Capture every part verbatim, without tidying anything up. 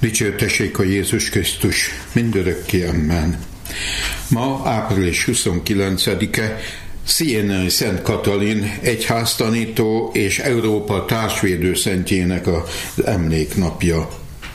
Dicsértessék a Jézus Krisztus, mindörökké, amen. Ma április huszonkilencedike, Sienai Szent Katalin egyháztanító és Európa társvédőszentjének az emléknapja.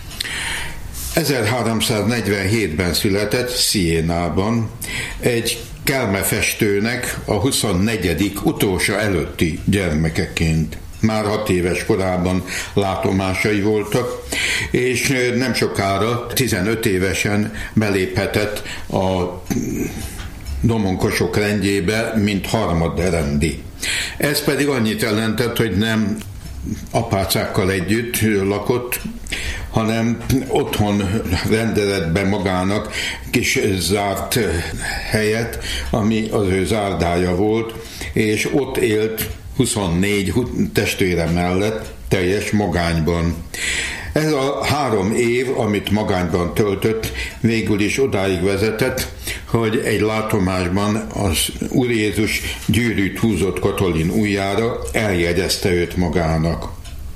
ezerháromszáznegyvenhétben született Sienában egy kelmefestőnek a huszonnegyedik utolsó előtti gyermekeként. Már hat éves korában látomásai voltak, és nem sokára, tizenöt évesen beléphetett a domonkosok rendjébe, mint harmadrendi. Ez pedig annyit jelentett, hogy nem apácákkal együtt lakott, hanem otthon rendelett be magának kis zárt helyet, ami az ő zárdája volt, és ott élt huszonnégy testvére mellett teljes magányban. Ez a három év, amit magányban töltött, végül is odáig vezetett, hogy egy látomásban az Úr Jézus gyűrűt húzott Katalin ujjára, eljegyezte őt magának.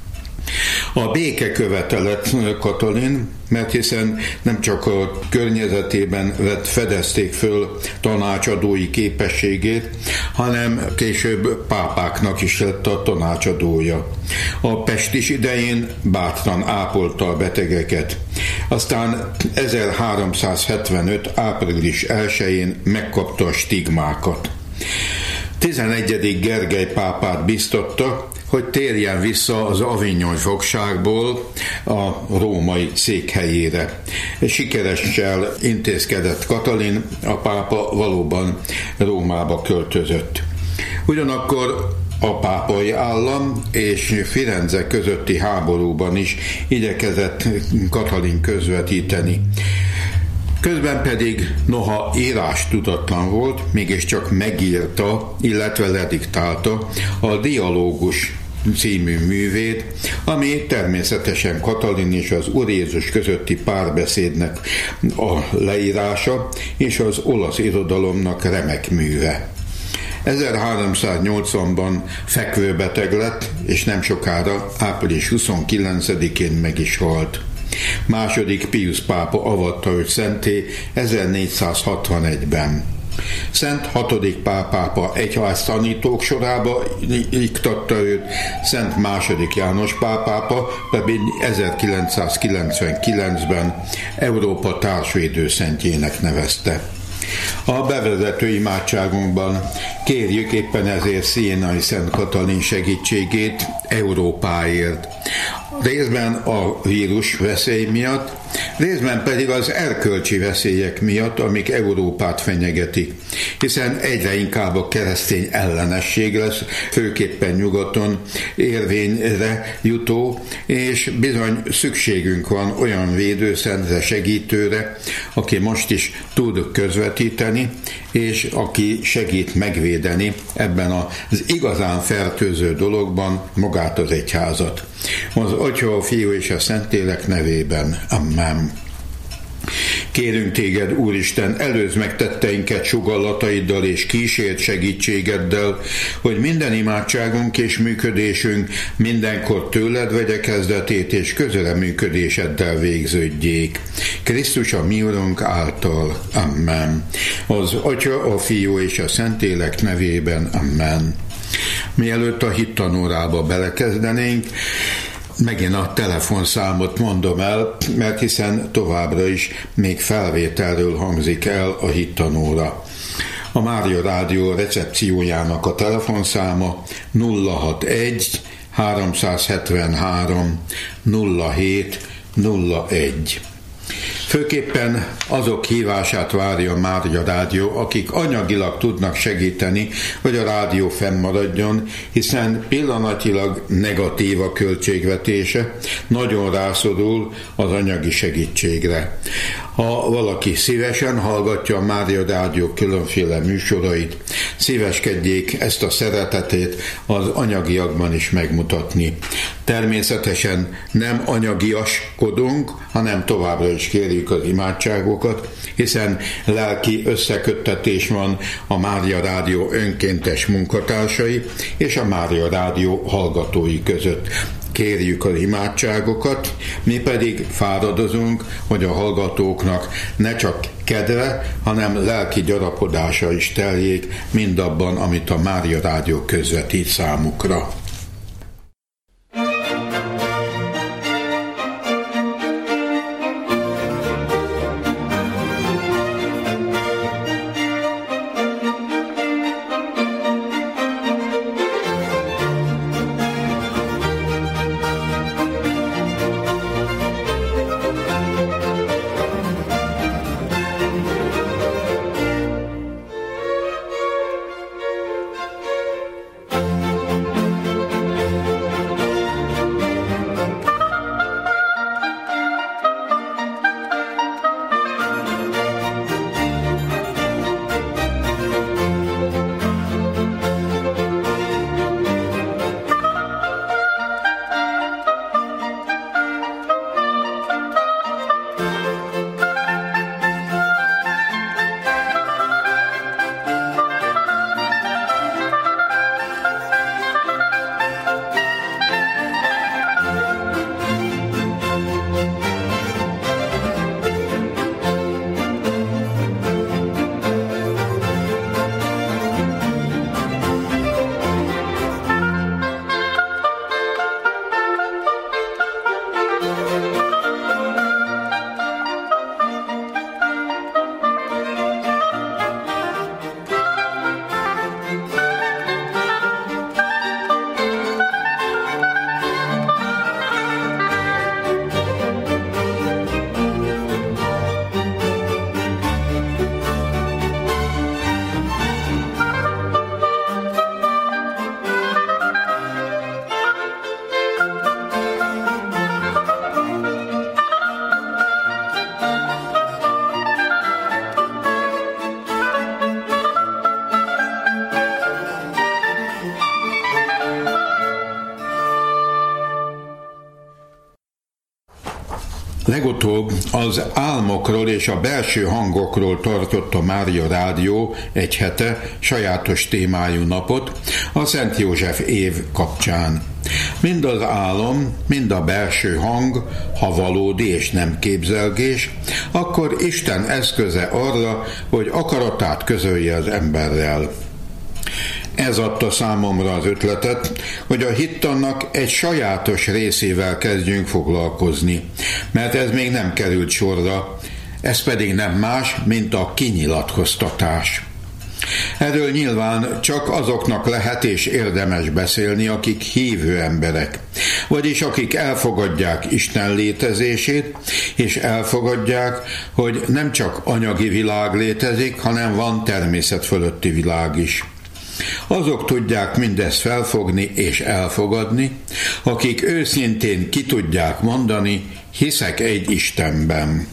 A béke követelett Katalin, mert hiszen nem csak a környezetében vett, fedezték föl tanácsadói képességét, hanem később pápáknak is lett a tanácsadója. A pestis idején bátran ápolta a betegeket. Aztán ezerháromszázhetvenöt. április elsején megkapta a stigmákat. tizenegyedik Gergely pápát biztatta, hogy térjen vissza az Avignon fogságból a római székhelyére. Sikeressel intézkedett Katalin, a pápa valóban Rómába költözött. Ugyanakkor a pápai állam és Firenze közötti háborúban is igyekezett Katalin közvetíteni. Közben pedig, noha írástudatlan volt, mégiscsak megírta, illetve lediktálta a Dialógus című művét, ami természetesen Katalin és az Úr Jézus közötti párbeszédnek a leírása, és az olasz irodalomnak remek műve. ezerháromszáznyolcvanban fekvőbeteg lett, és nem sokára, április huszonkilencedikén meg is halt. Második Piusz pápa avatta őt szentté ezernégyszázhatvanegyben. Szent hatodik Pál pápa egyháztanítók sorába iktatta őt, Szent második János Pál pápa pedig ezerkilencszázkilencvenkilencben Európa társvédőszentjének nevezte. A bevezető imádságunkban kérjük éppen ezért Sienai Szent Katalin segítségét Európáért. Részben a vírus veszély miatt, részben pedig az erkölcsi veszélyek miatt, amik Európát fenyegetik, hiszen egyre inkább a keresztény ellenesség lesz, főképpen nyugaton érvényre jutó, és bizony szükségünk van olyan védőszentre, segítőre, aki most is tud közvetíteni, és aki segít megvédeni ebben az igazán fertőző dologban magát az egyházat. Az Atya, a Fiú és a Szentlélek nevében. Amen. Kérünk téged, Úristen, előzd meg tetteinket sugallataiddal és kísért segítségeddel, hogy minden imádságunk és működésünk mindenkor tőled vegye kezdetét és közreműködéseddel végződjék. Krisztus a mi Urunk által. Amen. Az Atya, a Fiú és a Szentlélek nevében. Amen. Mielőtt a hittanórába belekezdenénk, megint a telefonszámot mondom el, mert hiszen továbbra is még felvételről hangzik el a hittanóra. A Mária Rádió recepciójának a telefonszáma nulla hatvanegy háromszázhetvenhárom nulla hét nulla egy. Főképpen azok hívását várja a Mária Rádió, akik anyagilag tudnak segíteni, hogy a rádió fennmaradjon, hiszen pillanatilag negatív a költségvetése, nagyon rászorul az anyagi segítségre. Ha valaki szívesen hallgatja a Mária Rádió különféle műsorait, szíveskedjék ezt a szeretetét az anyagiakban is megmutatni. Természetesen nem anyagiaskodunk, hanem továbbra is kérjük az imádságokat, hiszen lelki összeköttetés van a Mária Rádió önkéntes munkatársai és a Mária Rádió hallgatói között. kérjük az imádságokat, mi pedig fáradozunk, hogy a hallgatóknak ne csak kedve, hanem lelki gyarapodása is teljék mindabban, amit a Mária Rádió közvetít számukra. Legutóbb az álmokról és a belső hangokról tartott a Mária Rádió egy hete sajátos témájú napot a Szent József év kapcsán. Mind az álom, mind a belső hang, ha valódi és nem képzelgés, akkor Isten eszköze arra, hogy akaratát közölje az emberrel. Ez adta számomra az ötletet, hogy a hittannak egy sajátos részével kezdjünk foglalkozni, mert ez még nem került sorra, ez pedig nem más, mint a kinyilatkoztatás. Erről nyilván csak azoknak lehet és érdemes beszélni, akik hívő emberek, vagyis akik elfogadják Isten létezését, és elfogadják, hogy nem csak anyagi világ létezik, hanem van természet fölötti világ is. Azok tudják mindezt felfogni és elfogadni, akik őszintén ki tudják mondani, hiszek egy Istenben.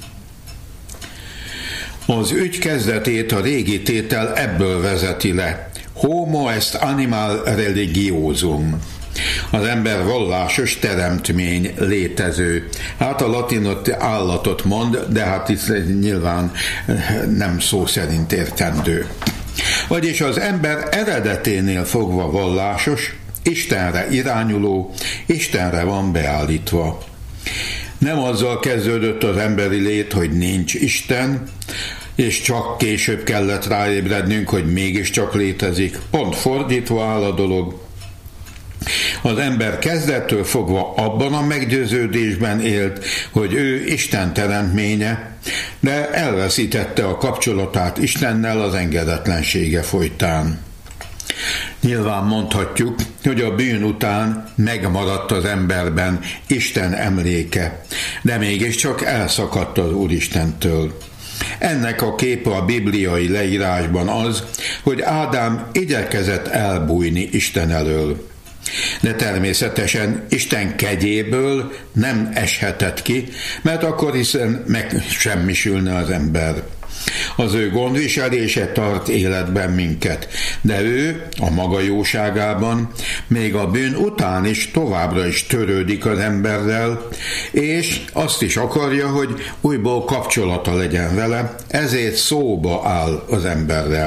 Az ügy kezdetét a régi tétel ebből vezeti le. Homo est animal religiosum. Az ember vallásos teremtmény, létező. Hát a latinot állatot mond, de hát itt nyilván nem szó szerint értendő. Vagyis az ember eredeténél fogva vallásos, Istenre irányuló, Istenre van beállítva. Nem azzal kezdődött az emberi lét, hogy nincs Isten, és csak később kellett ráébrednünk, hogy mégiscsak létezik. Pont fordítva áll a dolog. Az ember kezdettől fogva abban a meggyőződésben élt, hogy ő Isten teremtménye, de elveszítette a kapcsolatát Istennel az engedetlensége folytán. Nyilván mondhatjuk, hogy a bűn után megmaradt az emberben Isten emléke, de mégiscsak elszakadt az Úristentől. Ennek a képe a bibliai leírásban az, hogy Ádám igyekezett elbújni Isten elől. De természetesen Isten kegyéből nem eshetett ki, mert akkor hiszen megsemmisülne az ember. Az ő gondviselése tart életben minket, de ő a maga jóságában még a bűn után is továbbra is törődik az emberrel, és azt is akarja, hogy újból kapcsolata legyen vele, ezért szóba áll az emberrel.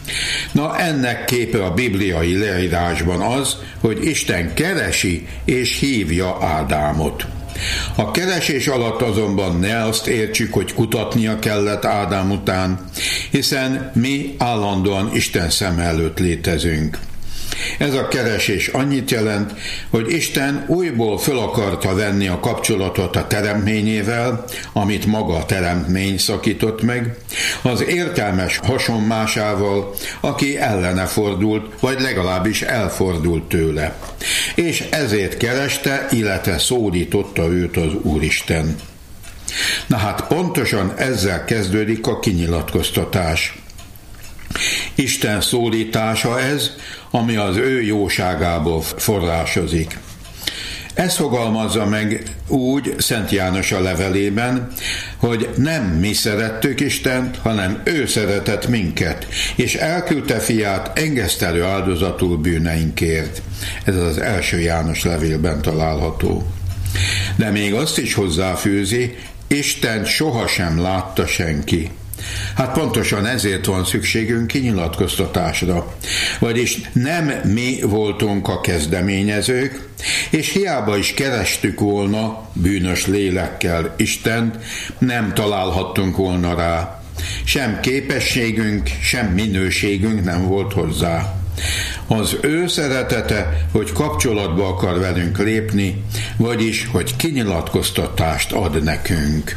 Na, ennek képe a bibliai leírásban az, hogy Isten keresi és hívja Ádámot. A keresés alatt azonban ne azt értsük, hogy kutatnia kellett Ádám után, hiszen mi állandóan Isten szem előtt létezünk. Ez a keresés annyit jelent, hogy Isten újból föl akarta venni a kapcsolatot a teremtményével, amit maga a teremtmény szakított meg, az értelmes hasonmásával, aki ellene fordult, vagy legalábbis elfordult tőle. És ezért kereste, illetve szólította őt az Úristen. Na hát pontosan ezzel kezdődik a kinyilatkoztatás. Isten szólítása ez, ami az ő jóságából forrásozik. Ez fogalmazza meg úgy Szent János a levelében, hogy nem mi szerettük Istent, hanem ő szeretett minket, és elküldte fiát engesztelő áldozatul bűneinkért. Ez az első János levélben található. De még azt is hozzáfűzi, Istent sohasem látta senki. Hát pontosan ezért van szükségünk kinyilatkoztatásra. Vagyis nem mi voltunk a kezdeményezők, és hiába is kerestük volna bűnös lélekkel Istent, nem találhattunk volna rá. Sem képességünk, sem minőségünk nem volt hozzá. Az ő szeretete, hogy kapcsolatba akar velünk lépni, vagyis, hogy kinyilatkoztatást ad nekünk.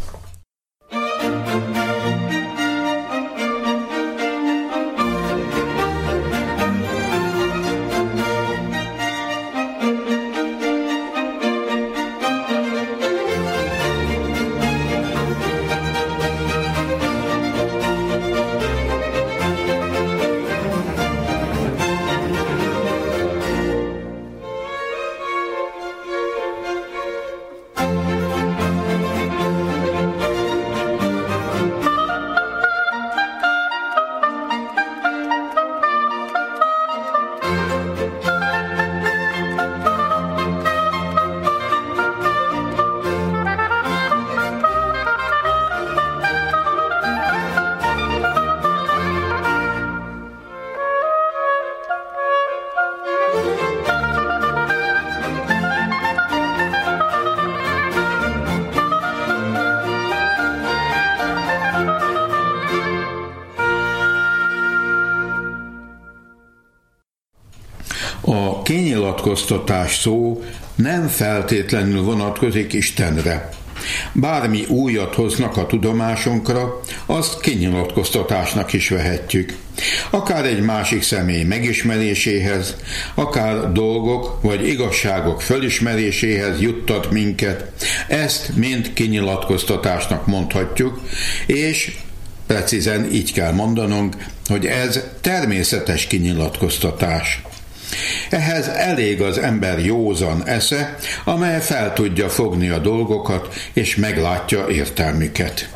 A kinyilatkoztatás szó nem feltétlenül vonatkozik Istenre. Bármi újat hoznak a tudomásunkra, azt kinyilatkoztatásnak is vehetjük. Akár egy másik személy megismeréséhez, akár dolgok vagy igazságok fölismeréséhez juttat minket, ezt mind kinyilatkoztatásnak mondhatjuk, és precízen így kell mondanunk, hogy ez természetes kinyilatkoztatás. Ehhez elég az ember józan esze, amely fel tudja fogni a dolgokat, és meglátja értelmüket.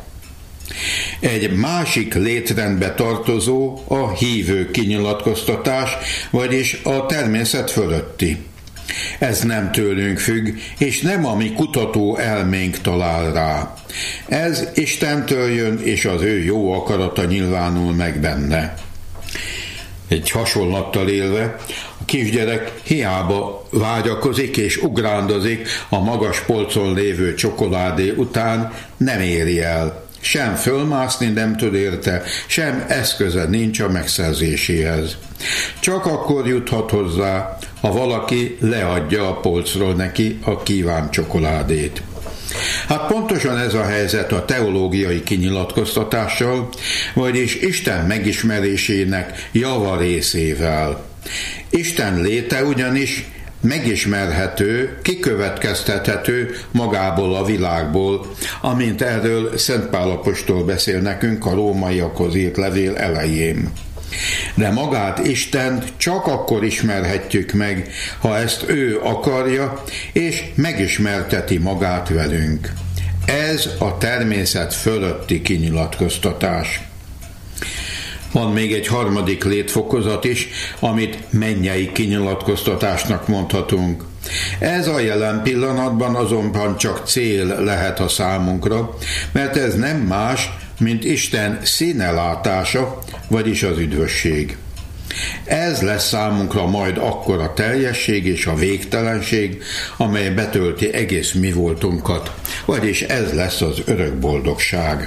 Egy másik létrendbe tartozó a hívő kinyilatkoztatás, vagyis a természet fölötti. Ez nem tőlünk függ, és nem a mi kutató elménk talál rá. Ez Istentől jön, és az ő jó akarata nyilvánul meg benne. Egy hasonlattal élve, a kisgyerek hiába vágyakozik és ugrándozik a magas polcon lévő csokoládé után, nem éri el. Sem fölmászni nem tud érte, sem eszköze nincs a megszerzéséhez. Csak akkor juthat hozzá, ha valaki leadja a polcról neki a kívánt csokoládét. Hát pontosan ez a helyzet a teológiai kinyilatkoztatással, vagyis Isten megismerésének javarészével. Isten léte ugyanis megismerhető, kikövetkeztethető magából a világból, amint erről Szent Pál apostol beszél nekünk a rómaiakhoz írt levél elején. De magát Istent csak akkor ismerhetjük meg, ha ezt ő akarja, és megismerteti magát velünk. Ez a természet fölötti kinyilatkoztatás. Van még egy harmadik létfokozat is, amit mennyei kinyilatkoztatásnak mondhatunk. Ez a jelen pillanatban azonban csak cél lehet a számunkra, mert ez nem más, mint Isten színelátása, vagyis az üdvösség. Ez lesz számunkra majd akkor a teljesség és a végtelenség, amely betölti egész mi voltunkat, vagyis ez lesz az örök boldogság.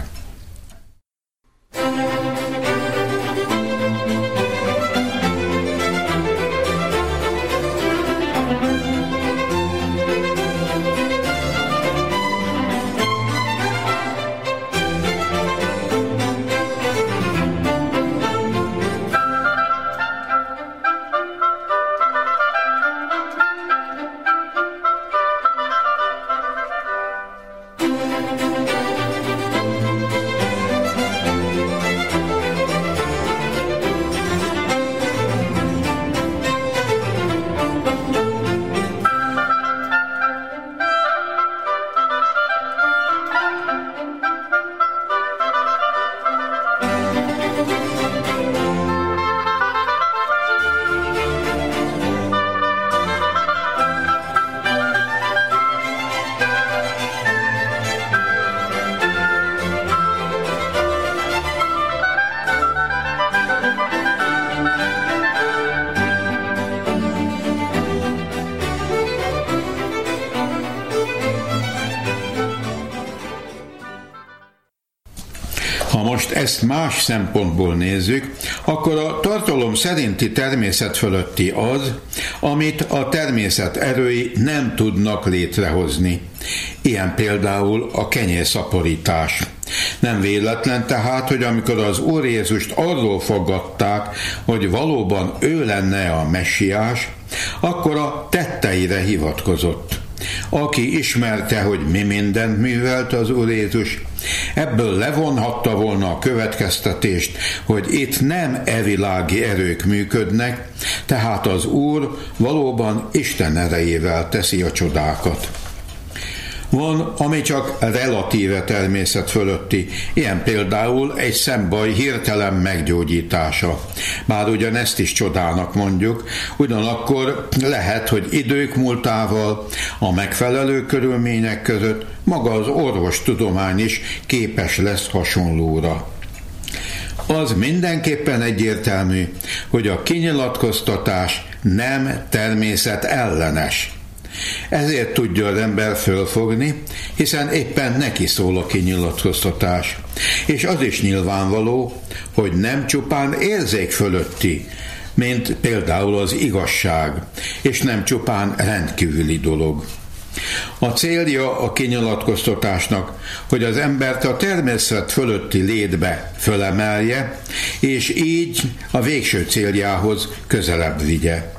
Ha most ezt más szempontból nézzük, akkor a tartalom szerinti természet fölötti az, amit a természet erői nem tudnak létrehozni. Ilyen például a kenyérszaporítás. Nem véletlen tehát, hogy amikor az Úr Jézust arról fogadták, hogy valóban ő lenne a messiás, akkor a tetteire hivatkozott. Aki ismerte, hogy mi mindent művelt az Úr Jézus, ebből levonhatta volna a következtetést, hogy itt nem evilági erők működnek, tehát az Úr valóban Isten erejével teszi a csodákat. Van, ami csak relatíve természet fölötti, ilyen például egy szembaj hirtelen meggyógyítása. Bár ugyanezt is csodának mondjuk, ugyanakkor lehet, hogy idők múltával, a megfelelő körülmények között maga az orvostudomány is képes lesz hasonlóra. Az mindenképpen egyértelmű, hogy a kinyilatkoztatás nem természet ellenes. Ezért tudja az ember fölfogni, hiszen éppen neki szól a kinyilatkoztatás. És az is nyilvánvaló, hogy nem csupán érzék fölötti, mint például az igazság, és nem csupán rendkívüli dolog. A célja a kinyilatkoztatásnak, hogy az embert a természet fölötti létbe fölemelje, és így a végső céljához közelebb vigye.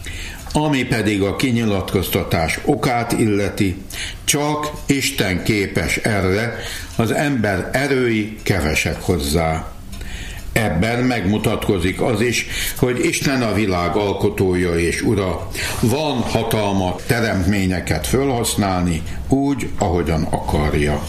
Ami pedig a kinyilatkoztatás okát illeti, csak Isten képes erre, az ember erői kevesek hozzá. Ebben megmutatkozik az is, hogy Isten a világ alkotója és ura, van hatalma teremtményeket felhasználni úgy, ahogyan akarja.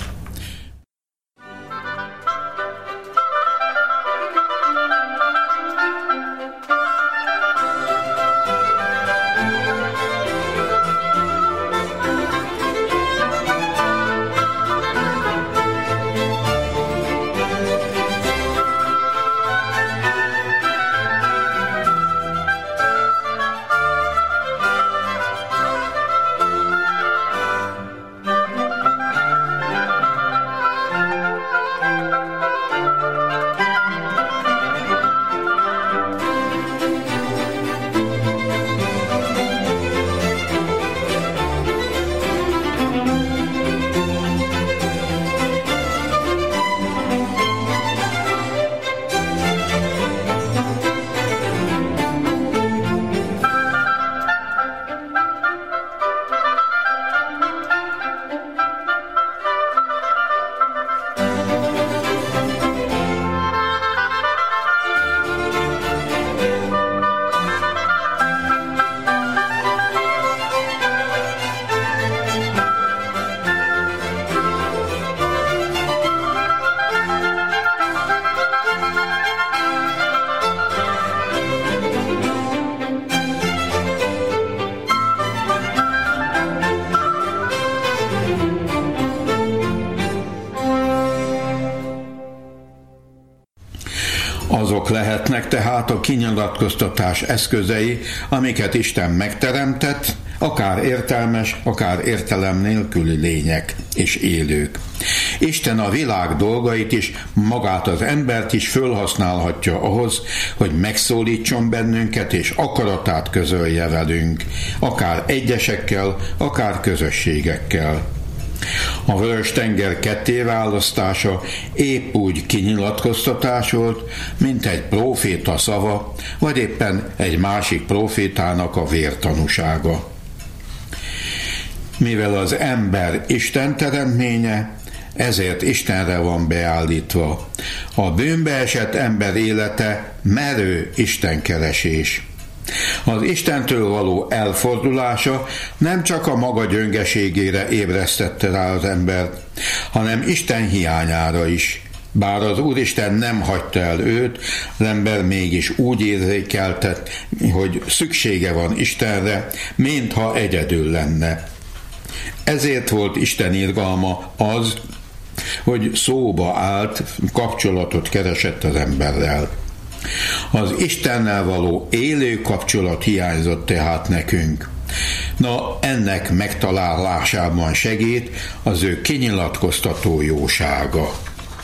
Azok lehetnek tehát a kinyilatkoztatás eszközei, amiket Isten megteremtett, akár értelmes, akár értelem nélküli lények és élők. Isten a világ dolgait is, magát az embert is fölhasználhatja ahhoz, hogy megszólítson bennünket és akaratát közölje velünk, akár egyesekkel, akár közösségekkel. A Vörös-tenger kettéválasztása épp úgy kinyilatkoztatás volt, mint egy próféta szava, vagy éppen egy másik prófétának a vértanúsága. Mivel az ember Isten teremtménye, ezért Istenre van beállítva. A bűnbe esett ember élete merő istenkeresés. Az Istentől való elfordulása nem csak a maga gyöngeségére ébresztette rá az embert, hanem Isten hiányára is. Bár az Úristen nem hagyta el őt, az ember mégis úgy érzékeltet, hogy szüksége van Istenre, mintha egyedül lenne. Ezért volt Isten irgalma az, hogy szóba állt, kapcsolatot keresett az emberrel. Az Istennel való élő kapcsolat hiányzott tehát nekünk. Na, ennek megtalálásában segít az ő kinyilatkoztató jósága.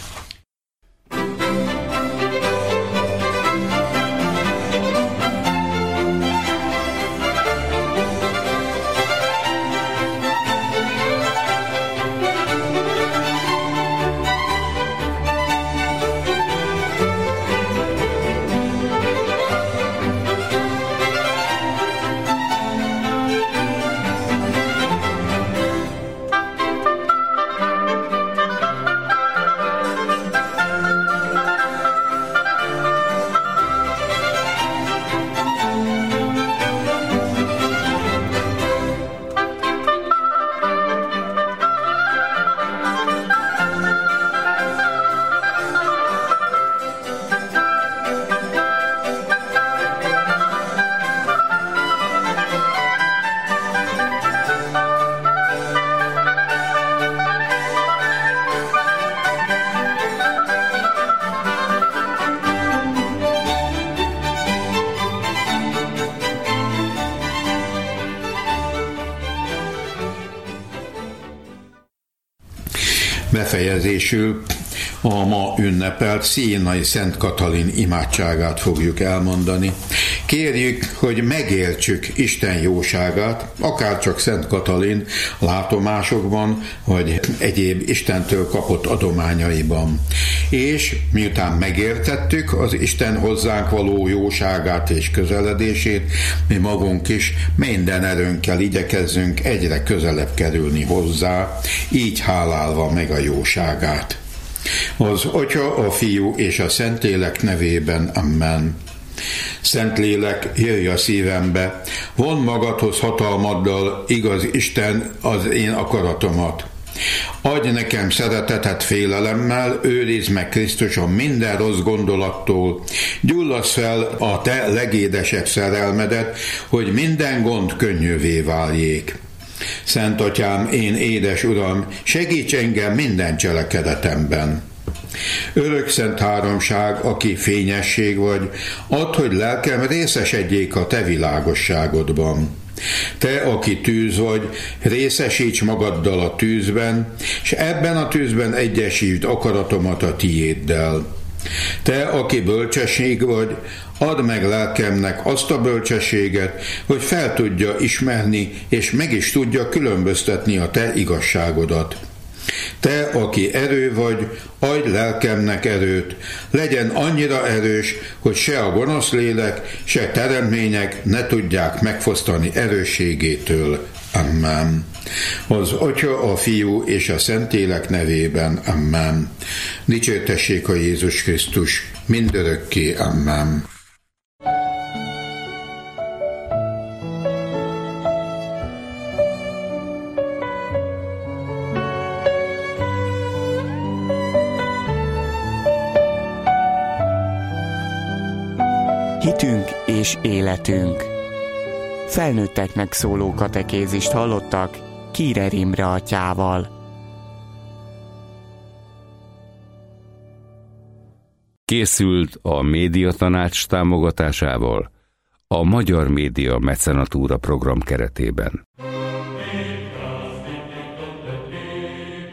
Befejezésül a ma ünnepelt Sienai Szent Katalin imádságát fogjuk elmondani. Kérjük, hogy megértsük Isten jóságát, akár csak Szent Katalin látomásokban, vagy egyéb Istentől kapott adományaiban. És miután megértettük az Isten hozzánk való jóságát és közeledését, mi magunk is minden erőnkkel igyekezzünk egyre közelebb kerülni hozzá, így hálálva meg a jóságát. Az Atya, a Fiú és a Szentlélek nevében, amen. Szentlélek, jöjj a szívembe, vondd magadhoz hatalmaddal, igaz Isten, az én akaratomat. Adj nekem szeretetet félelemmel, őrizd meg Krisztuson minden rossz gondolattól, gyullass fel a te legédesebb szerelmedet, hogy minden gond könnyűvé váljék. Szent Atyám, én édes Uram, segíts engem minden cselekedetemben. Örök szent háromság, aki fényesség vagy, add, hogy lelkem részesedjék a te világosságodban. Te, aki tűz vagy, részesíts magaddal a tűzben, és ebben a tűzben egyesítsd akaratomat a tiéddel. Te, aki bölcsesség vagy, add meg lelkemnek azt a bölcsességet, hogy fel tudja ismerni, és meg is tudja különböztetni a te igazságodat. Te, aki erő vagy, adj lelkemnek erőt, legyen annyira erős, hogy se a gonosz lélek, se teremtmények ne tudják megfosztani erősségétől. Amen. Az Atya, a Fiú és a Szentlélek nevében. Amen. Dicsértessék a Jézus Krisztus mindörökké. Amen. Hitünk és életünk. Felnőtteknek szóló katekézist hallottak Kírer Imre atyával. Készült a Médiatanács támogatásával a Magyar Média Mecenatúra program keretében.